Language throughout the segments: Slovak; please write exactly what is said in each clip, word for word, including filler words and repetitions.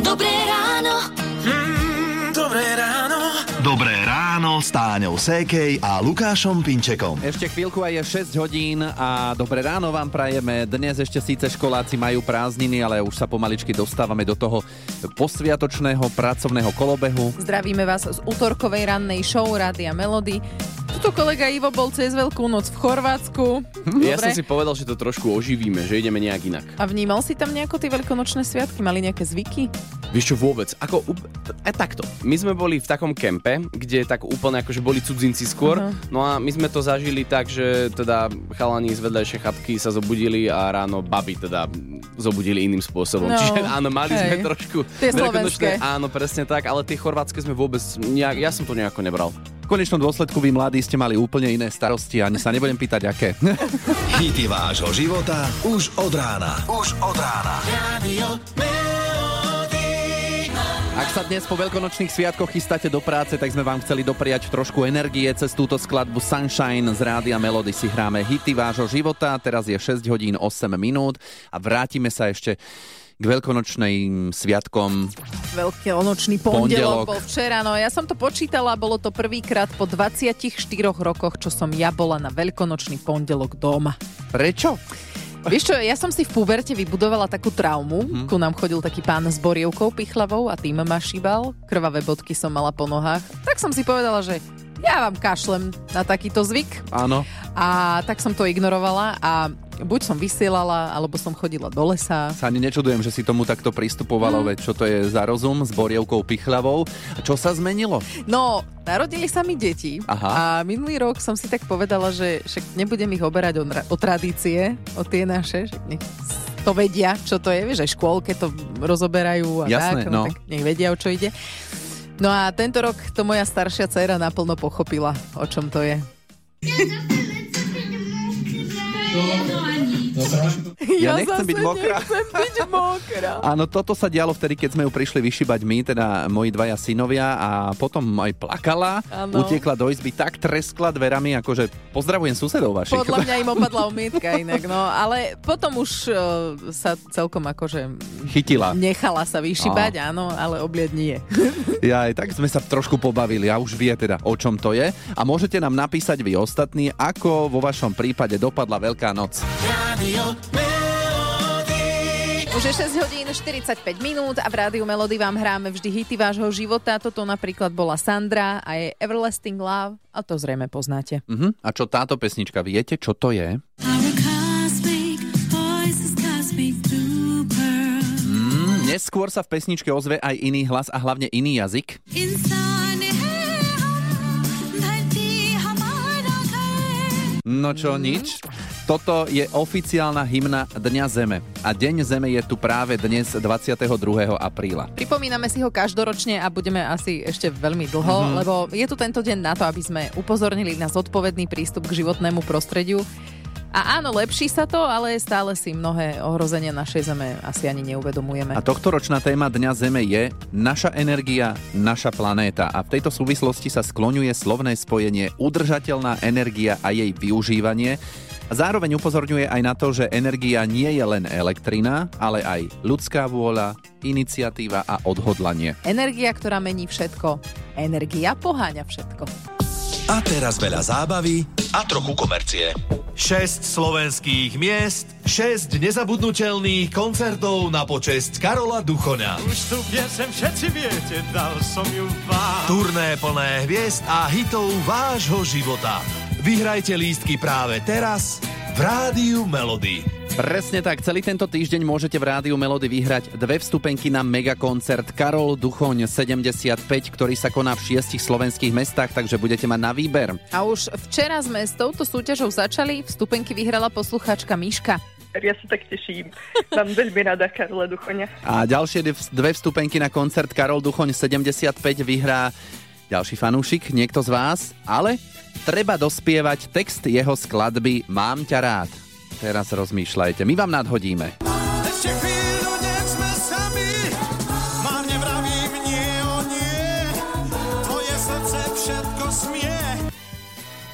Dobré ráno. Mm, dobré ráno. Dobré ráno s Táňou Sékej a Lukášom Pinčekom. Ešte chvíľku a je šesť hodín a dobré ráno vám prajeme. Dnes ešte síce školáci majú prázdniny, ale už sa pomaličky dostávame do toho posviatočného pracovného kolobehu. Zdravíme vás z útorkovej rannej show Rádia Melody. Tuto kolega Ivo bol cez Veľkú noc v Chorvátsku. Ja som si povedal, že to trošku oživíme, že ideme nejak inak. A vnímal si tam nejako tie veľkonočné sviatky? Mali nejaké zvyky? Vieš čo, vôbec? Ako, e, takto. My sme boli v takom kempe, kde tak úplne akože boli cudzinci skôr. Uh-huh. No a my sme to zažili tak, že teda chalani z vedľajšej chatky sa zobudili a ráno baby teda zobudili iným spôsobom. No, Čiže áno, mali hej. sme trošku... Tie slovenské. Áno, presne tak, ale tie chorvátske sme vôbec nejak... Ja som to nejako nebral. V konečnom dôsledku vy mladí ste mali úplne iné starosti, ani sa nebudem pýtať, aké. Hity vášho života už od rána. Už od rána. Radio Melody. Ak sa dnes po veľkonočných sviatkoch chystáte do práce, tak sme vám chceli dopriať trošku energie cez túto skladbu Sunshine z Rádia Melody. Si hráme hity vášho života, teraz je šesť hodín osem minút a vrátime sa ešte k veľkonočným sviatkom. Veľkonočný pondelok, Pondelok. bol včera, no ja som to počítala, bolo to prvýkrát po dvadsiatich štyroch rokoch, čo som ja bola na veľkonočný pondelok doma. Prečo? Vieš čo, ja som si v puberte vybudovala takú traumu, mm-hmm. ku nám chodil taký pán s borievkou pichlavou a tým ma šíbal, krvavé bodky som mala po nohách, tak som si povedala, že ja vám kašlem na takýto zvyk. Áno. A tak som to ignorovala a buď som vysielala, alebo som chodila do lesa. Sa ani nečudujem, že si tomu takto pristupovalo, mm. veď čo to je za rozum s borievkou pichľavou. Čo sa zmenilo? No, narodili sa mi deti. Aha. A minulý rok som si tak povedala, že však nebudem ich oberať o, o tradície, o tie naše, však nech to vedia, čo to je, vieš, aj škôlke to rozoberajú a Jasné, tak, no. tak nech vedia, o čo ide. No a tento rok to moja staršia dcéra naplno pochopila, o čom to je. Ja, ja nechcem byť mokrá. Nechcem byť mokrá. Áno, toto sa dialo vtedy, keď sme ju prišli vyšibať my, teda moji dvaja synovia a potom aj plakala, ano. Utiekla do izby, tak treskla dverami, akože pozdravujem susedov vašich. Podľa mňa im opadla omietka inak, no, ale potom už uh, sa celkom akože chytila. Nechala sa vyšibať, Aha. áno, ale obliad nie. Ja aj tak sme sa trošku pobavili a už vie teda, o čom to je. A môžete nám napísať vy ostatní, ako vo vašom prípade dopadla Veľká noc. Už je šesť hodín štyridsaťpäť minút a v Rádiu Melody vám hráme vždy hity vášho života. Toto napríklad bola Sandra a jej Everlasting Love a to zrejme poznáte. Uh-huh. A čo táto pesnička, viete, čo to je? Mm, neskôr sa v pesničke ozve aj iný hlas a hlavne iný jazyk. No čo, nič? Toto je oficiálna hymna Dňa Zeme. A Deň Zeme je tu práve dnes dvadsiateho druhého apríla. Pripomíname si ho každoročne a budeme asi ešte veľmi dlho, mm-hmm. lebo je tu tento deň na to, aby sme upozornili na zodpovedný prístup k životnému prostrediu. A áno, lepší sa to, ale stále si mnohé ohrozenia našej Zeme asi ani neuvedomujeme. A tohtoročná téma Dňa Zeme je naša energia, naša planéta. A v tejto súvislosti sa skloňuje slovné spojenie udržateľná energia a jej využívanie. A zároveň upozorňuje aj na to, že energia nie je len elektrina, ale aj ľudská vôľa, iniciatíva a odhodlanie. Energia, ktorá mení všetko. Energia poháňa všetko. A teraz veľa zábavy a trochu komercie. šesť slovenských miest, šesť nezabudnutelných koncertov na počesť Karola Duchoňa. Už tu piesem všetci viete, dal som ju vám. Turné plné hviezd a hitov vášho života. Vyhrajte lístky práve teraz v Rádiu Melody. Presne tak, celý tento týždeň môžete v Rádiu Melody vyhrať dve vstupenky na megakoncert Karol Duchoň sedemdesiatpäť, ktorý sa koná v šiestich slovenských mestách, takže budete mať na výber. A už včera sme s touto súťažou začali, vstupenky vyhrala poslucháčka Miška. Ja sa tak teším. Mám veľmi rada Karola Duchoňa. A ďalšie dve vstupenky na koncert Karol Duchoň sedemdesiatpäť vyhrá ďalší fanúšik, niekto z vás, ale treba dospievať text jeho skladby Mám ťa rád. Teraz rozmýšľajte, my vám nadhodíme. Ešte chvíľu, nech sme sami, márne vravím nie o nie, tvoje srdce všetko smie.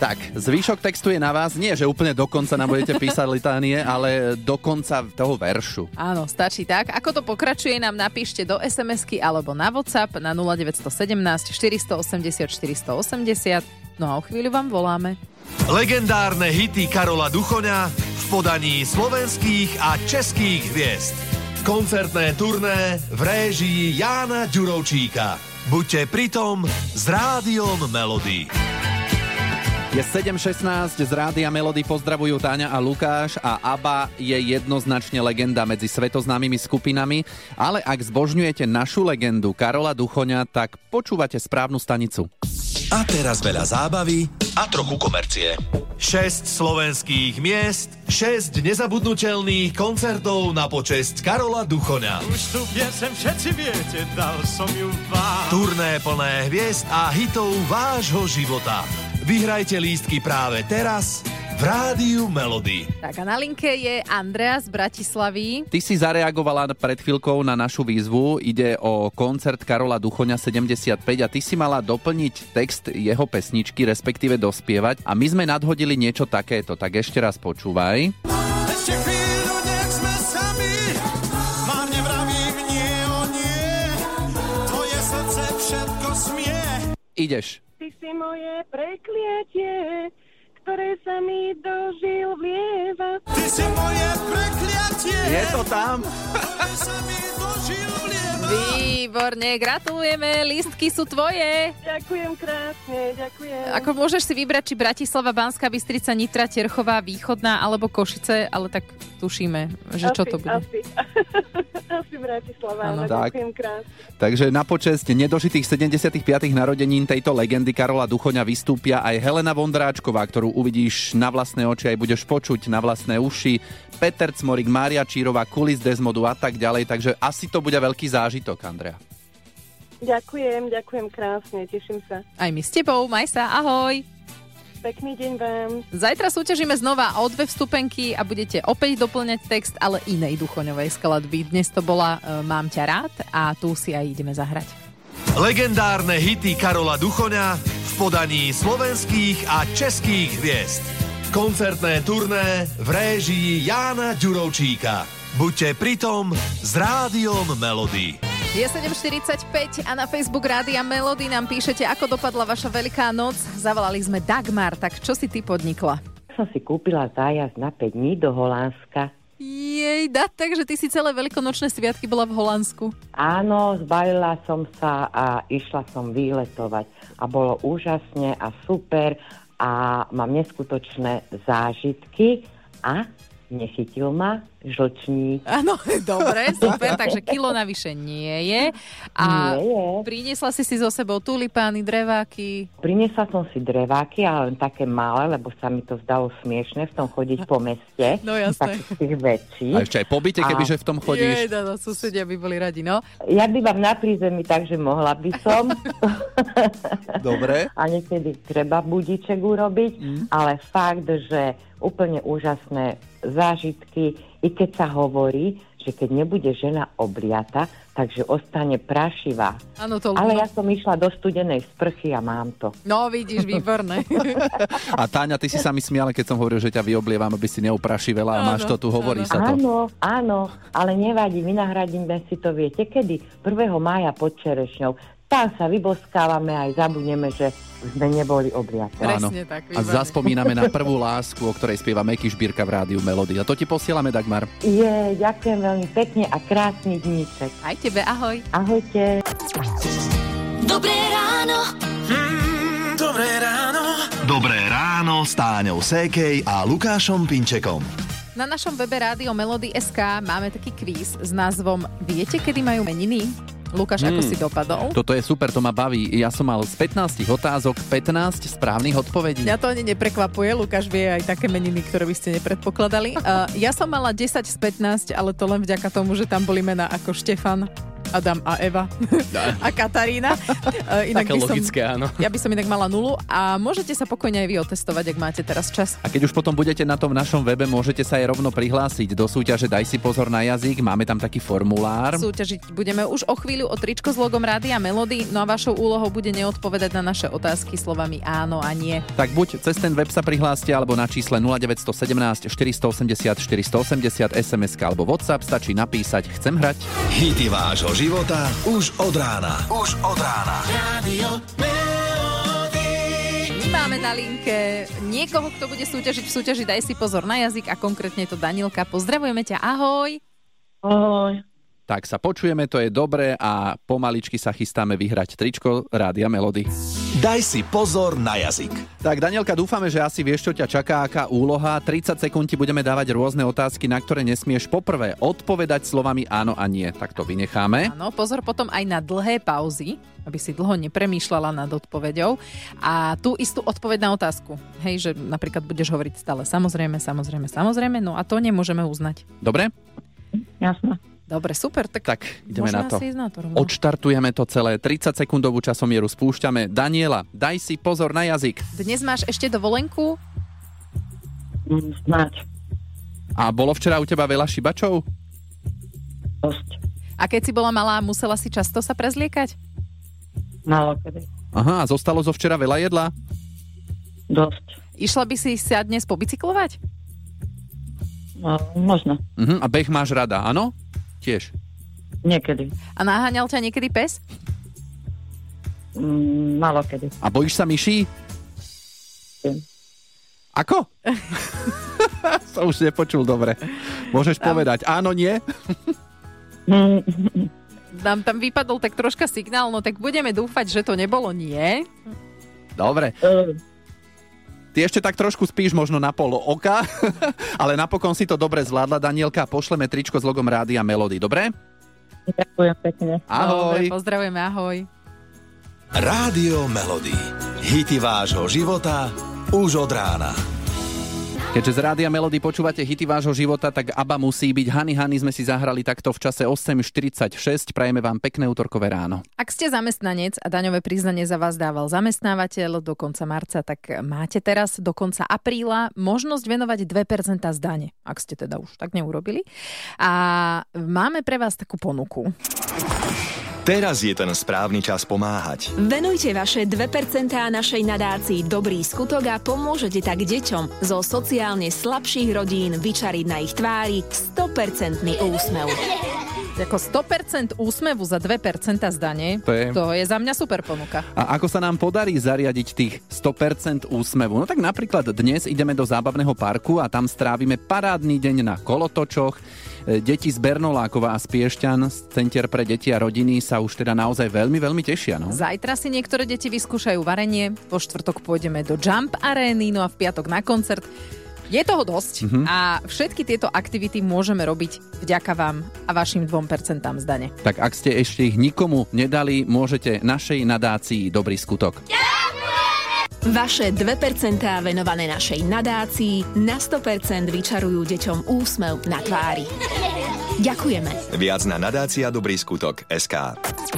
Tak, zvyšok textu je na vás. Nie, že úplne do konca nám budete písať litánie, ale do konca toho veršu. Áno, stačí tak. Ako to pokračuje, nám napíšte do es em esky alebo na WhatsApp na nula deväť jedna sedem, štyri osem nula, štyri osem nula. No a o chvíľu vám voláme. Legendárne hity Karola Duchoňa v podaní slovenských a českých hviezd. Koncertné turné v réžii Jána Ďurovčíka. Buďte pritom s Rádiom Melody. Je sedem šestnásť, z Rádia Melody pozdravujú Táňa a Lukáš a ABBA je jednoznačne legenda medzi svetoznámymi skupinami, ale ak zbožňujete našu legendu Karola Duchoňa, tak počúvate správnu stanicu. A teraz veľa zábavy a trochu komercie. šesť slovenských miest, šesť nezabudnutelných koncertov na počesť Karola Duchoňa. Už tu piesem všetci viete, dal som ju vám. Turné plné hviezd a hitov vášho života. Vyhrajte lístky práve teraz v Rádiu Melody. Tak a na linke je Andrea z Bratislavy. Ty si zareagovala pred chvíľkou na našu výzvu. Ide o koncert Karola Duchoňa sedemdesiatpäť a ty si mala doplniť text jeho pesničky, respektíve dospievať. A my sme nadhodili niečo takéto, tak ešte raz počúvaj. Ešte chvíľu, nech sme sami. Márne vravím nie o nie. Tvoje srdce všetko smie. Ideš. Ty si moje prekliatie, ktoré sa mi dožil vlieva. Ty si moje prekliatie. Je to tam? Ktoré sa mi dožil vlieva. Výborne, gratulujeme, lístky sú tvoje. Ďakujem krásne, ďakujem. Ako môžeš si vybrať, či Bratislava, Banská Bystrica, Nitra, Terchová, Východná alebo Košice, ale tak tušíme, že asi, čo to bude. Asi, asi Bratislava, áno, ďakujem krásne. Takže na počesť nedožitých sedemdesiatych piatych narodenín tejto legendy Karola Duchoňa vystúpia aj Helena Vondráčková, ktorú uvidíš na vlastné oči, aj budeš počuť na vlastné uši, Peter Cmorik, Mária Čírová, Kulis Desmodu a tak ďalej, takže asi to bude veľký zážitok, Andrea. Ďakujem, ďakujem krásne, teším sa. Aj my s tebou, maj sa, ahoj. Pekný deň vám. Zajtra súťažíme znova o dve vstupenky a budete opäť doplňať text, ale inej Duchoňovej skladby. Dnes to bola uh, Mám ťa rád a tu si aj ideme zahrať. Legendárne hity Karola Duchoňa v podaní slovenských a českých hviezd. Koncertné turné v réžii Jána Ďurovčíka. Buďte pritom s Rádiom Melody. Je sedem štyridsaťpäť a na Facebook Rádia Melody nám píšete, ako dopadla vaša Veľká noc. Zavolali sme Dagmar, tak čo si ty podnikla? Som si kúpila zájazd na päť dní do Holandska. Jej, dá, takže ty si celé veľkonočné sviatky bola v Holandsku. Áno, zbalila som sa a išla som výletovať. A bolo úžasne a super a mám neskutočné zážitky a nechytil ma žlčník. Áno, dobre, super, takže kilo navyše nie je. A nie je. Priniesla si si so sebou tulipány, dreváky. Priniesla som si dreváky, ale len také malé, lebo sa mi to zdalo smiešne v tom chodiť po meste. No jasné. Takých tých väčších. A ešte aj po byte, kebyže v tom chodíš. Jej, no, susedia by boli radi, no. Ja bývam na prízemí, takže mohla by som. Dobre. A niekedy treba budíček urobiť, mm. ale fakt, že úplne úžasné zážitky, i keď sa hovorí, že keď nebude žena obliata, takže ostane prašivá. Áno, to Ale no. ja som išla do studenej sprchy a mám to. No, vidíš, výborné. A Táňa, ty si sa mi smiala, keď som hovoril, že ťa vyoblievam, aby si neuprašivela a máš to tu, hovorí áno. sa to. Áno, áno, ale nevadí, vynahradíme si to, viete, kedy? prvého mája pod Čerešňou. Tam sa vyboskávame aj zabudneme, že sme neboli obliaté. Áno. Presne tak, A zaspomíname na prvú lásku, o ktorej spieva Meky Šbírka v Rádiu Melody. A to ti posielame, Dagmar. Je, ďakujem veľmi pekne a krásny dníček. Aj tebe, ahoj. Ahojte. Dobré ráno. Mm, dobré ráno. Dobré ráno s Táňou Sékej a Lukášom Pinčekom. Na našom webe Rádio Melody bodka es ká máme taký kvíz s názvom Viete, kedy majú meniny? Lukáš, ako Hmm. si dopadol? Toto je super, to ma baví. Ja som mal z pätnásť otázok pätnásť správnych odpovedí. Mňa to ani neprekvapuje, Lukáš vie aj také meniny, ktoré by ste nepredpokladali. Uh, ja som mala desať z pätnásť, ale to len vďaka tomu, že tam boli mená ako Štefan, Adam a Eva a Katarína. Inak Také logické, som, áno. Ja by som inak mala nulu a môžete sa pokojne aj vy otestovať, ak máte teraz čas. A keď už potom budete na tom našom webe, môžete sa aj rovno prihlásiť do súťaže Daj si pozor na jazyk. Máme tam taký formulár. Súťažiť budeme už o chvíľu o tričko s logom Rádia Melody, no a vašou úlohou bude neodpovedať na naše otázky slovami áno a nie. Tak buď cez ten web sa prihláste, alebo na čísle nula deväť jedna sedem štyri osem osem štyri osem osem es em es alebo WhatsApp stačí napísať chcem hrať. Hity vášho života už od rána. Už od rána. Radio My máme na linke niekoho, kto bude súťažiť v súťaži Daj si pozor na jazyk a konkrétne je to Danielka. Pozdravujeme ťa, ahoj. Ahoj. Tak sa počujeme, to je dobré a pomaličky sa chystáme vyhrať tričko Rádia Melody. Daj si pozor na jazyk. Tak Danielka, dúfame, že asi vieš, čo ťa čaká, aká úloha. tridsať sekúnd ti budeme dávať rôzne otázky, na ktoré nesmieš poprvé odpovedať slovami áno a nie. Tak to vynecháme. Áno, pozor potom aj na dlhé pauzy, aby si dlho nepremýšľala nad odpoveďou. A tú istú odpoveď na otázku. Hej, že napríklad budeš hovoriť stále samozrejme, samozrejme, samozrejme, no a to nemôžeme uznať. Dobre? Jasné. Dobre, super, tak, tak ideme na to. Na to Odštartujeme to celé. tridsať sekundovú časomieru spúšťame. Daniela, daj si pozor na jazyk. Dnes máš ešte dovolenku? Snáď. A bolo včera u teba veľa šibačov? Dosť. A keď si bola malá, musela si často sa prezliekať? Málo kedy. Aha, a zostalo zo včera veľa jedla? Dosť. Išla by si sa dnes pobicyklovať? No, možno. Uh-huh. A beh máš rada, áno? Tiež. Niekedy. A naháňal ťa niekedy pes? Mm, málo kedy. A bojíš sa myší? Viem. Ako? Som už nepočul dobre. Môžeš tam povedať áno, nie? Tam, tam vypadol tak troška signál, no tak budeme dúfať, že to nebolo nie. Dobre. Uh. Ty ešte tak trošku spíš možno na pol oka, ale napokon si to dobre zvládla, Danielka. Pošleme tričko s logom Rádia Melody, dobre? Ďakujem pekne. Ahoj. Dobre, pozdravujeme, ahoj. Rádio Melody. Hity vášho života už od rána. Keďže z Rádia Melody počúvate hity vášho života, tak ABBA musí byť. Hany Hany sme si zahrali takto v čase osem štyridsaťšesť. Prajeme vám pekné útorkové ráno. Ak ste zamestnanec a daňové priznanie za vás dával zamestnávateľ do konca marca, tak máte teraz do konca apríla možnosť venovať dve percentá z dane, ak ste teda už tak neurobili. A máme pre vás takú ponuku. Teraz je ten správny čas pomáhať. Venujte vaše dve percentá našej nadácii Dobrý skutok a pomôžete tak deťom zo sociálne slabších rodín vyčariť na ich tvári sto percent úsmev. Ako sto percent úsmevu za dve percentá z dane, to je... to je za mňa super ponuka. A ako sa nám podarí zariadiť tých sto percent úsmevu? No tak napríklad dnes ideme do zábavného parku a tam strávime parádny deň na kolotočoch. Deti z Bernolákova a z Piešťan, z Centier pre deti a rodiny, sa už teda naozaj veľmi, veľmi tešia. No? Zajtra si niektoré deti vyskúšajú varenie, vo štvrtok pôjdeme do Jump Arény, no a v piatok na koncert. Je toho dosť mm-hmm. a všetky tieto aktivity môžeme robiť vďaka vám a vašim dvom percentám z dane. Tak ak ste ešte ich nikomu nedali, môžete našej nadácii Dobrý skutok. Vaše dve percentá venované našej nadácii na sto percent vyčarujú deťom úsmev na tvári. Ďakujeme. Viac na nadácia Dobrý skutok bodka es ká.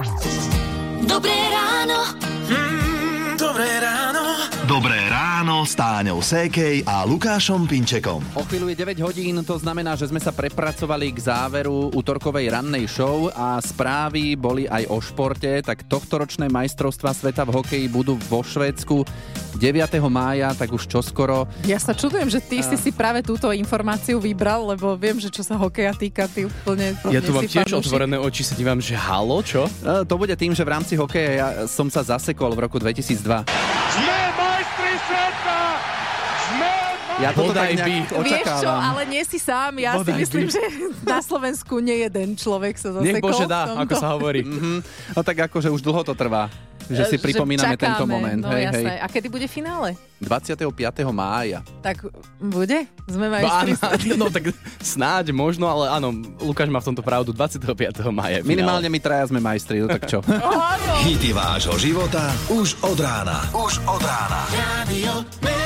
Dobré ráno. Mm, dobré ráno. Dobré ráno s Táňou Sékej a Lukášom Pinčekom. O chvíľu je deväť hodín, to znamená, že sme sa prepracovali k záveru útorkovej rannej show a správy boli aj o športe, tak tohtoročné majstrovstvá sveta v hokeji budú vo Švédsku deviateho mája, tak už čoskoro. Ja sa čudujem, že ty a... si si práve túto informáciu vybral, lebo viem, že čo sa hokeja týka, ty úplne... Ja tu mám tiež otvorené oči, sa dívam, že halo, čo? No, to bude tým, že v rámci hokeja ja som sa zasekol v roku dvetisícdva. Sme majstri sveta! Sme Ja toto tak nejak očakávam. Vieš čo, ale nie si sám. Ja Bodaj si myslím, by. že na Slovensku nie jeden človek sa zasekol. Nech Bože dá, ako sa hovorí. Mm-hmm. No tak akože už dlho to trvá, že si pripomíname že tento moment. No, hej, hej. A kedy bude finále? dvadsiateho piateho mája. Tak bude? Sme majstri sveta. No, no tak snáď, možno, ale áno, Lukáš má v tomto pravdu, dvadsiateho piateho mája. Minimálne my traja sme majstri, no tak čo? Hity vášho života už od rána. Už od rána. Radio